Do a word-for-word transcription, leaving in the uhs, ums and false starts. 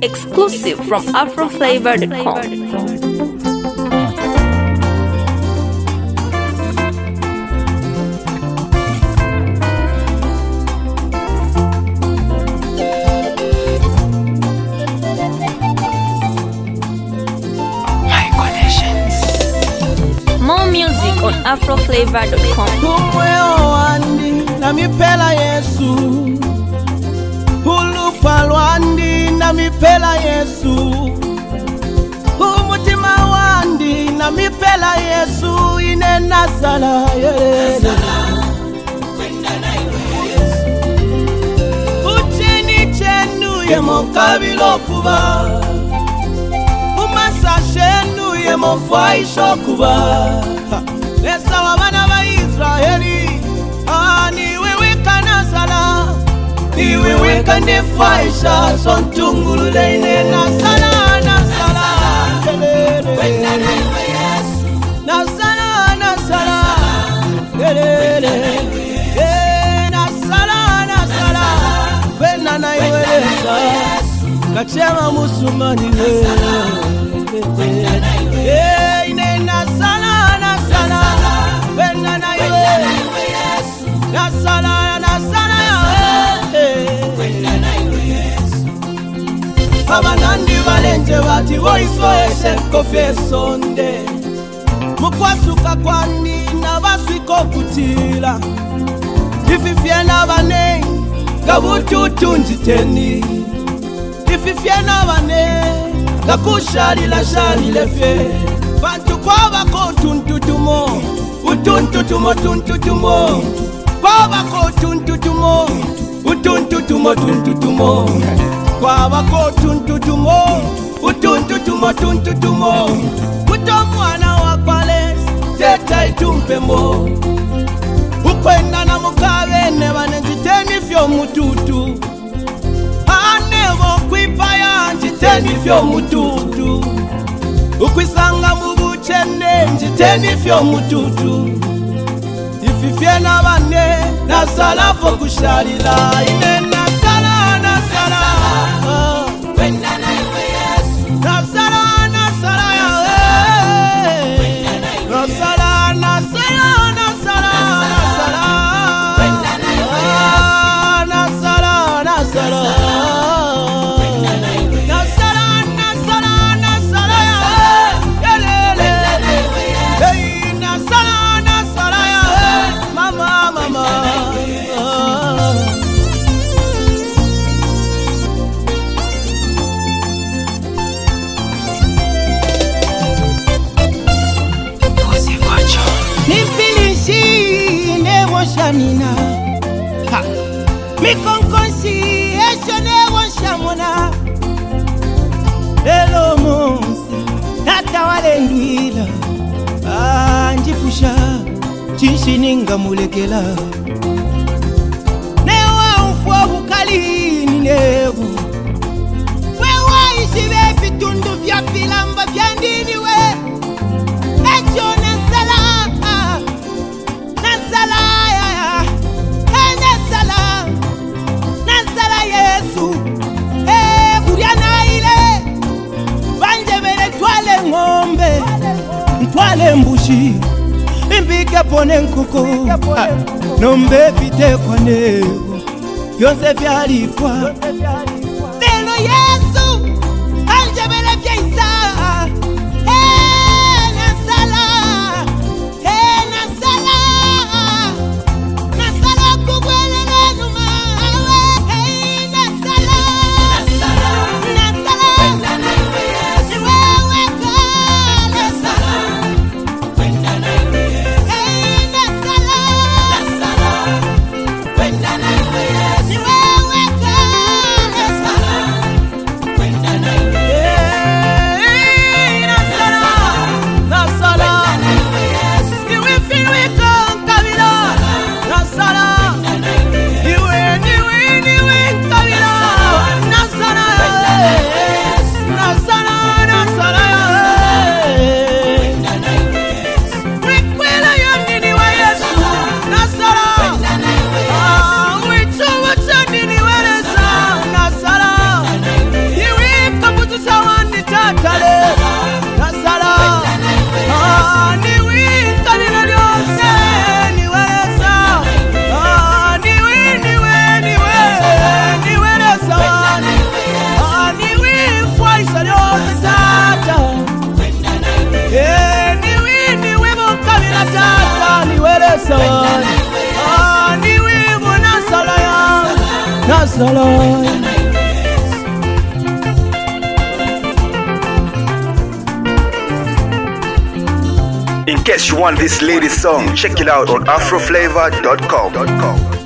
Exclusive from afro flavor dot com. More music on afro flavor dot com. Kumweo andi na mipela Yesu, Hulupalwandi na mipela Yesu, Umutima wandi na mipela Yesu, Inena sala Yesu Ucheni chenu ye mokabilo kuba, Umasa chenu ye mofwaisho kuba. Lesa wabana wa Israeli, ah, niweweka na sala, niweweka nefaisha, sontungulu leine na sala, na sala, kwenda na iwe Yesu, na sala, na sala, eh, na sala, na sala, kwenda na iwe Yesu, kachema musumani we, kwenda na iwe Yesu, ine na sala. Na sala, na sala kwenda na iwe Yesu. Abanandi balenje bati voiso ese kofesonde, mukwasuka kwandi na baswiko kutila, ififye na bane gabututu njiteni, ififye na bane gakushalila shalile fe, bantu kwa bako tuntutumo, utuntutumo tuntutumo, Kwaba ko tuntutumo, utuntutumo tuntutumo. Kwaba ko tuntutumo, utuntutumo tuntutumo. Utomwana wa pales, teta itumpemo. Ukwenda na mukabe nebane njiteni fyo mututu. Anevo kwipaya njiteni fyo mututu. Ukwisanga mubuchende njiteni fyo mututu. Ififye na bane na sala fo kushalila, ine na sala, na sala kwenda na iwe Yesu, na sala, na sala ya we, na sala, na sala, na sala, na sala kwenda na iwe Yesu, na sala, na sala kwenda na iwe Yesu, na sala, na sala, na sala ya we, kwenda na iwe Yesu, na sala. Shamina ha mikonkonsi eshone wonshamona elo monsi tata walendwila anjipusha chinshininga mulekela newa mfwa bukalini nebu wewa ishibe vitundu vya filamba vya ndini we echone sala na sala Yesu, eh, kuriana ile banje bele twale ngombe, twale mbushi, imbike pone nkoko, nombe vite kwa nego, yonse vyalipwa. Neno Yesu, banje bele vyeisa, eh, nasala, eh, nasala, nasala kubwele nenuma. Yes. sala. In case you want this lady's song, check it out on afro flavor dot com.